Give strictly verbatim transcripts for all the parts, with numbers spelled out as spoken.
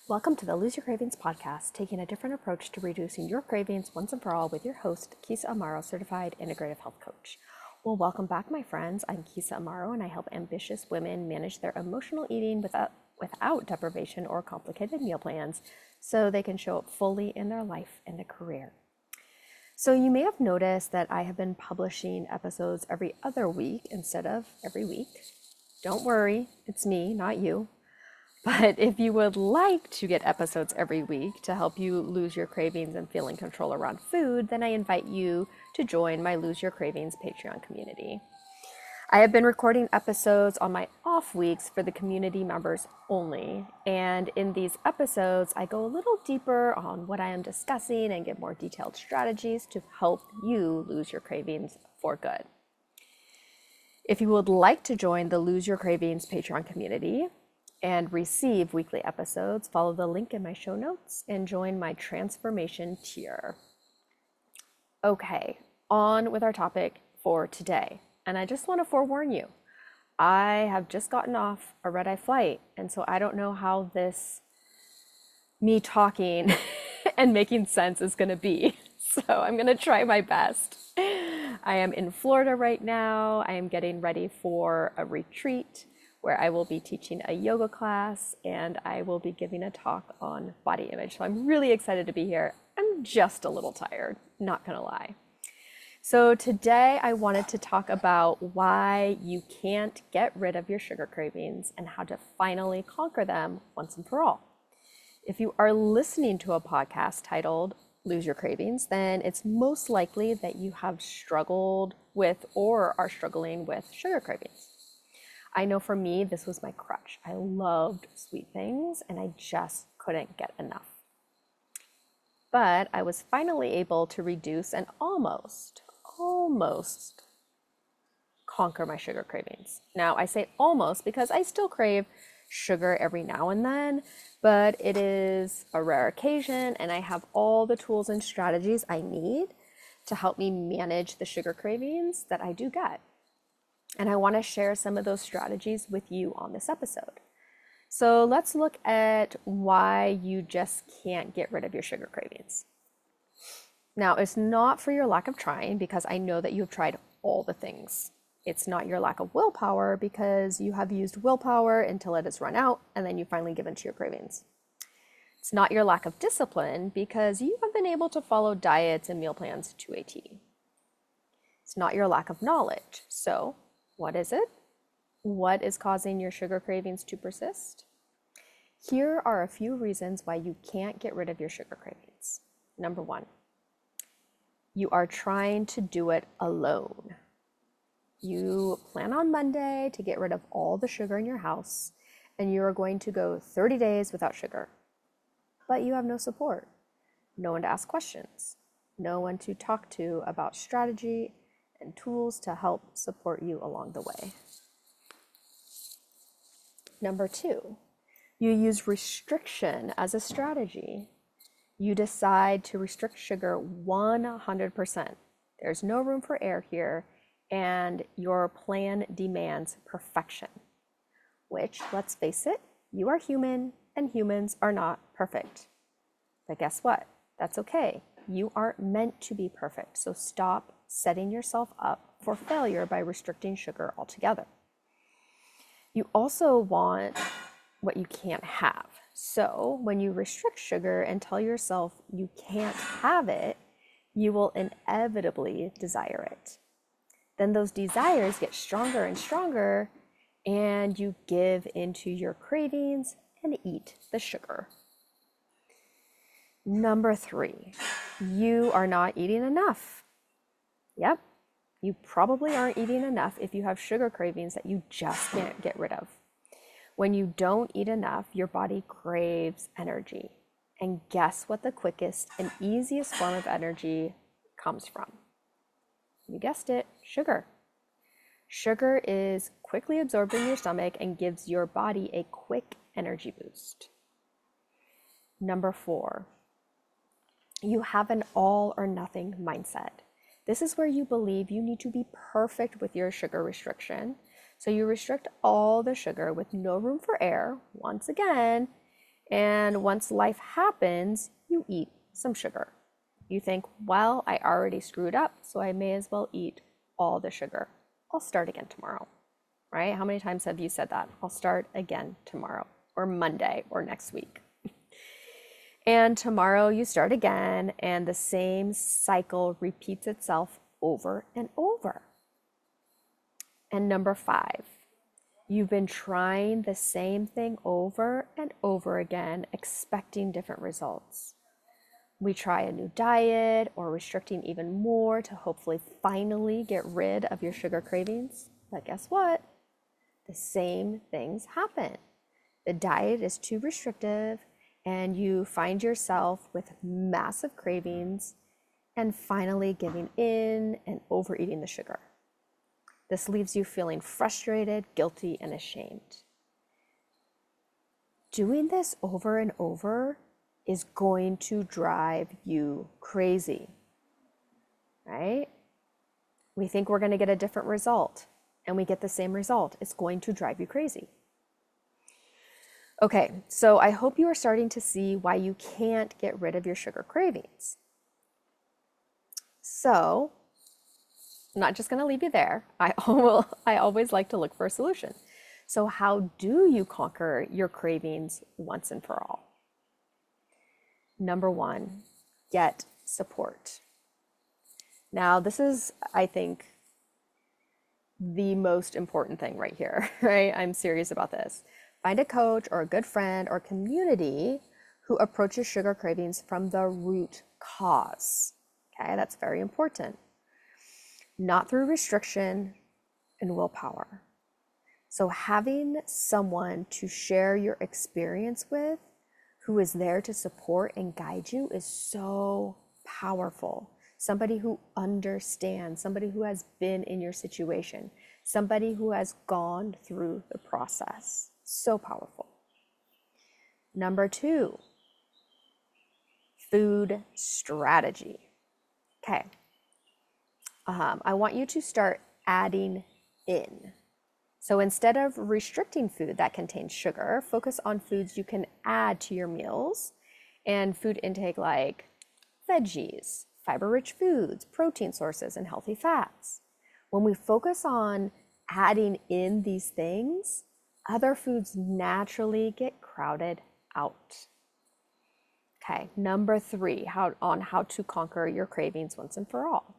Welcome to the Lose Your Cravings podcast, taking a different approach to reducing your cravings once and for all with your host, Kisa Amaro, certified integrative health coach. Well, welcome back, my friends. I'm Kisa Amaro, and I help ambitious women manage their emotional eating without, without deprivation or complicated meal plans so they can show up fully in their life and their career. So you may have noticed that I have been publishing episodes every other week instead of every week. Don't worry, it's me, not you. But if you would like to get episodes every week to help you lose your cravings and feel in control around food, then I invite you to join my Lose Your Cravings Patreon community. I have been recording episodes on my off weeks for the community members only. And in these episodes, I go a little deeper on what I am discussing and give more detailed strategies to help you lose your cravings for good. If you would like to join the Lose Your Cravings Patreon community and receive weekly episodes, follow the link in my show notes and join my transformation tier. Okay, on with our topic for today. And I just want to forewarn you, I have just gotten off a red-eye flight, and so I don't know how this me talking and making sense is going to be. So I'm going to try my best. I am in Florida right now. I am getting ready for a retreat where I will be teaching a yoga class and I will be giving a talk on body image. So I'm really excited to be here. I'm just a little tired, not gonna lie. So today I wanted to talk about why you can't get rid of your sugar cravings and how to finally conquer them once and for all. If you are listening to a podcast titled Lose Your Cravings, then it's most likely that you have struggled with or are struggling with sugar cravings. I know for me, this was my crutch. I loved sweet things and I just couldn't get enough. But I was finally able to reduce and almost, almost conquer my sugar cravings. Now, I say almost because I still crave sugar every now and then, but it is a rare occasion and I have all the tools and strategies I need to help me manage the sugar cravings that I do get. And I want to share some of those strategies with you on this episode. So let's look at why you just can't get rid of your sugar cravings. Now, it's not for your lack of trying, because I know that you've tried all the things. It's not your lack of willpower, because you have used willpower until it has run out and then you finally give in to your cravings. It's not your lack of discipline, because you have been able to follow diets and meal plans to a T. It's not your lack of knowledge. So what is it? What is causing your sugar cravings to persist? Here are a few reasons why you can't get rid of your sugar cravings. Number one, you are trying to do it alone. You plan on Monday to get rid of all the sugar in your house, and you are going to go thirty days without sugar. But you have no support, no one to ask questions, no one to talk to about strategy and tools to help support you along the way. Number two, you use restriction as a strategy. You decide to restrict sugar one hundred percent. There's no room for error here, and your plan demands perfection, which, let's face it, you are human and humans are not perfect. But guess what? That's okay. You aren't meant to be perfect, so stop setting yourself up for failure by restricting sugar altogether. You also want what you can't have. So when you restrict sugar and tell yourself you can't have it, you will inevitably desire it. Then those desires get stronger and stronger, and you give into your cravings and eat the sugar. Number three, you are not eating enough. Yep, you probably aren't eating enough if you have sugar cravings that you just can't get rid of. When you don't eat enough, your body craves energy. And guess what the quickest and easiest form of energy comes from? You guessed it, sugar. Sugar is quickly absorbed in your stomach and gives your body a quick energy boost. Number four, you have an all or nothing mindset. This is where you believe you need to be perfect with your sugar restriction. So you restrict all the sugar with no room for error, once again, And once life happens, you eat some sugar. You think, well, I already screwed up, so I may as well eat all the sugar. I'll start again tomorrow, right? How many times have you said that? I'll start again tomorrow, or Monday, or next week. And tomorrow you start again, and the same cycle repeats itself over and over. And number five, you've been trying the same thing over and over again, expecting different results. We try a new diet or restricting even more to hopefully finally get rid of your sugar cravings. But guess what? The same things happen. The diet is too restrictive, and you find yourself with massive cravings and finally giving in and overeating the sugar. This leaves you feeling frustrated, guilty, and ashamed. Doing this over and over is going to drive you crazy, right? We think we're going to get a different result, and we get the same result. It's going to drive you crazy. Okay, so I hope you are starting to see why you can't get rid of your sugar cravings. So, I'm not just going to leave you there. I, will, I always like to look for a solution. So how do you conquer your cravings once and for all? Number one, get support. Now, this is, I think, the most important thing right here, right? I'm serious about this. Find a coach or a good friend or community who approaches sugar cravings from the root cause. Okay, that's very important. Not through restriction and willpower. So having someone to share your experience with, who is there to support and guide you, is so powerful. Somebody who understands, somebody who has been in your situation, somebody who has gone through the process. So powerful. Number two, food strategy. Okay. Um, I want you to start adding in. So instead of restricting food that contains sugar, focus on foods you can add to your meals and food intake like veggies, fiber-rich foods, protein sources, and healthy fats. When we focus on adding in these things, other foods naturally get crowded out. Okay, number three, how, on how to conquer your cravings once and for all.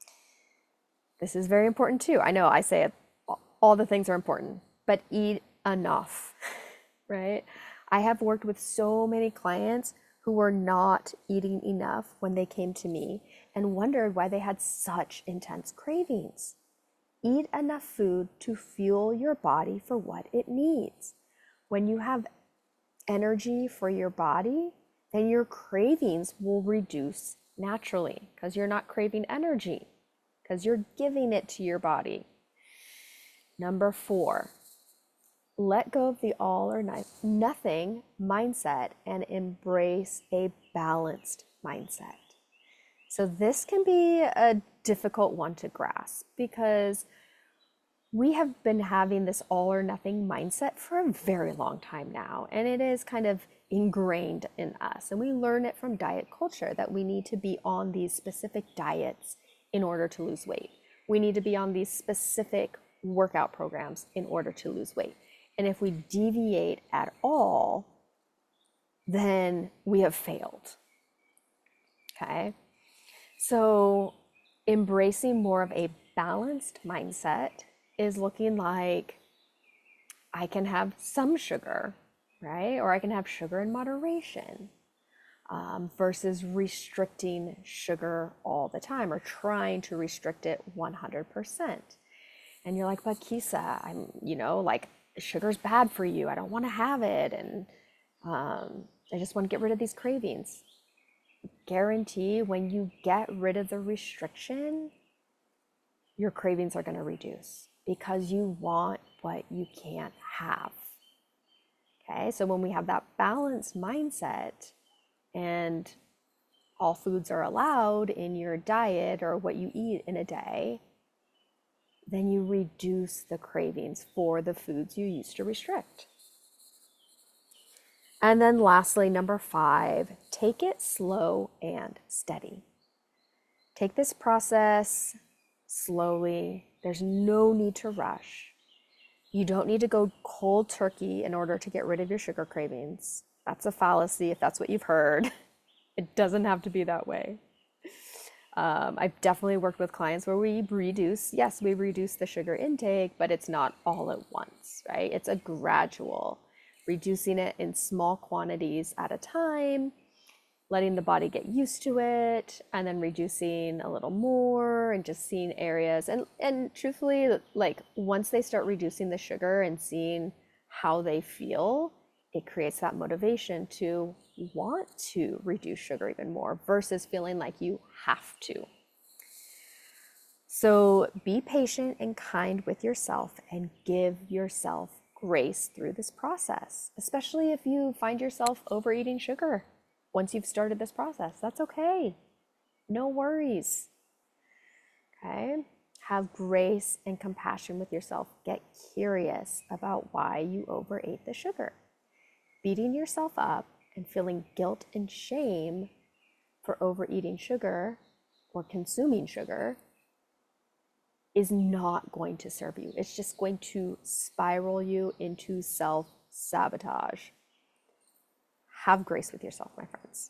This is very important too. I know I say it, all the things are important, but eat enough, right? I have worked with so many clients who were not eating enough when they came to me and wondered why they had such intense cravings. Eat enough food to fuel your body for what it needs. When you have energy for your body, then your cravings will reduce naturally because you're not craving energy, because you're giving it to your body. Number four, let go of the all or nothing mindset and embrace a balanced mindset. So this can be a difficult one to grasp because we have been having this all or nothing mindset for a very long time now, and it is kind of ingrained in us. And we learn it from diet culture that we need to be on these specific diets in order to lose weight. We need to be on these specific workout programs in order to lose weight. And if we deviate at all, then we have failed. Okay? So embracing more of a balanced mindset is looking like I can have some sugar, right? Or I can have sugar in moderation, um, versus restricting sugar all the time or trying to restrict it one hundred percent. And you're like, but Kisa, I'm, you know, like sugar's bad for you. I don't want to have it. And um, I just want to get rid of these cravings. Guarantee when you get rid of the restriction, your cravings are going to reduce because you want what you can't have. Okay, so when we have that balanced mindset and all foods are allowed in your diet or what you eat in a day, then you reduce the cravings for the foods you used to restrict. And then lastly, number five, take it slow and steady. Take this process slowly. There's no need to rush. You don't need to go cold turkey in order to get rid of your sugar cravings. That's a fallacy if that's what you've heard. It doesn't have to be that way. Um, I've definitely worked with clients where we reduce, yes, we reduce the sugar intake, but it's not all at once, right? It's a gradual, reducing it in small quantities at a time, letting the body get used to it, and then reducing a little more and just seeing areas. And, and truthfully, like once they start reducing the sugar and seeing how they feel, it creates that motivation to want to reduce sugar even more versus feeling like you have to. So be patient and kind with yourself and give yourself grace through this process, especially if you find yourself overeating sugar once you've started this process. That's okay. No worries. Okay? Have grace and compassion with yourself. Get curious about why you overate the sugar. Beating yourself up and feeling guilt and shame for overeating sugar or consuming sugar is not going to serve you. It's just going to spiral you into self-sabotage. Have grace with yourself, my friends.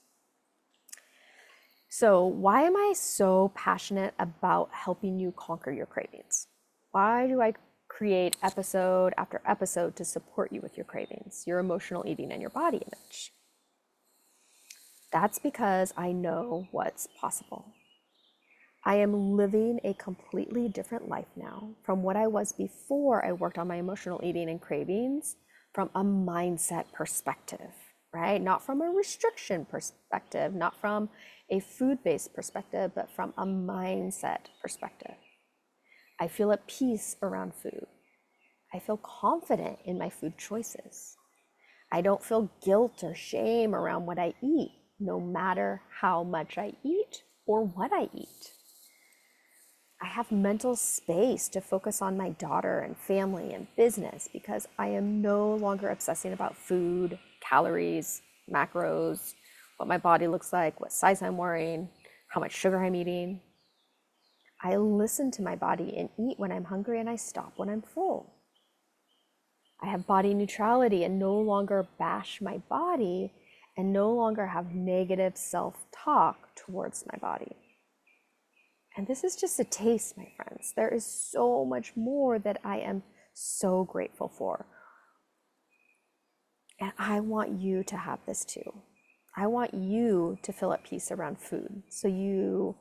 So why am I so passionate about helping you conquer your cravings? Why do I create episode after episode to support you with your cravings, your emotional eating, and your body image? That's because I know what's possible. I am living a completely different life now from what I was before I worked on my emotional eating and cravings from a mindset perspective, right? Not from a restriction perspective, not from a food-based perspective, but from a mindset perspective. I feel at peace around food. I feel confident in my food choices. I don't feel guilt or shame around what I eat, no matter how much I eat or what I eat. I have mental space to focus on my daughter and family and business because I am no longer obsessing about food, calories, macros, what my body looks like, what size I'm wearing, how much sugar I'm eating. I listen to my body and eat when I'm hungry, and I stop when I'm full. I have body neutrality and no longer bash my body and no longer have negative self-talk towards my body. And this is just a taste, my friends. There is so much more that I am so grateful for. And I want you to have this too. I want you to feel at peace around food so you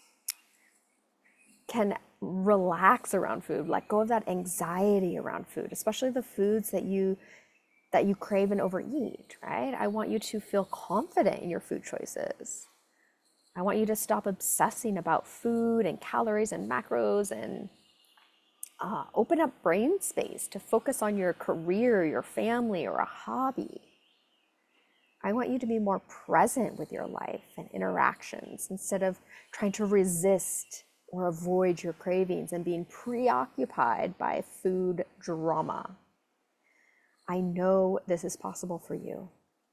can relax around food, let go of that anxiety around food, especially the foods that you that you crave and overeat, right? I want you to feel confident in your food choices. I want you to stop obsessing about food and calories and macros and uh, open up brain space to focus on your career, your family, or a hobby. I want you to be more present with your life and interactions instead of trying to resist or avoid your cravings and being preoccupied by food drama. I know this is possible for you.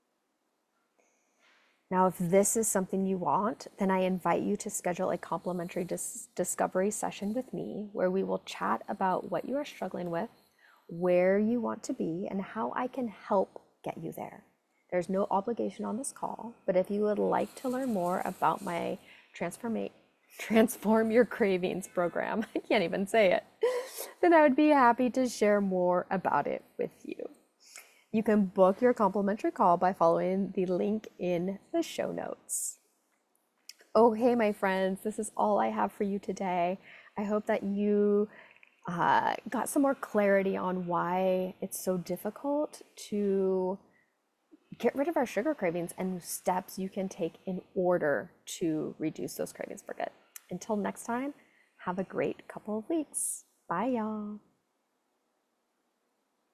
Now, if this is something you want, then I invite you to schedule a complimentary dis- discovery session with me where we will chat about what you are struggling with, where you want to be, and how I can help get you there. There's no obligation on this call, but if you would like to learn more about my transforma- Transform Your Cravings program, I can't even say it, then I would be happy to share more about it with you. You can book your complimentary call by following the link in the show notes. Okay, my friends, this is all I have for you today. I hope that you uh, got some more clarity on why it's so difficult to get rid of our sugar cravings and steps you can take in order to reduce those cravings for good. Until next time, have a great couple of weeks. Bye, y'all.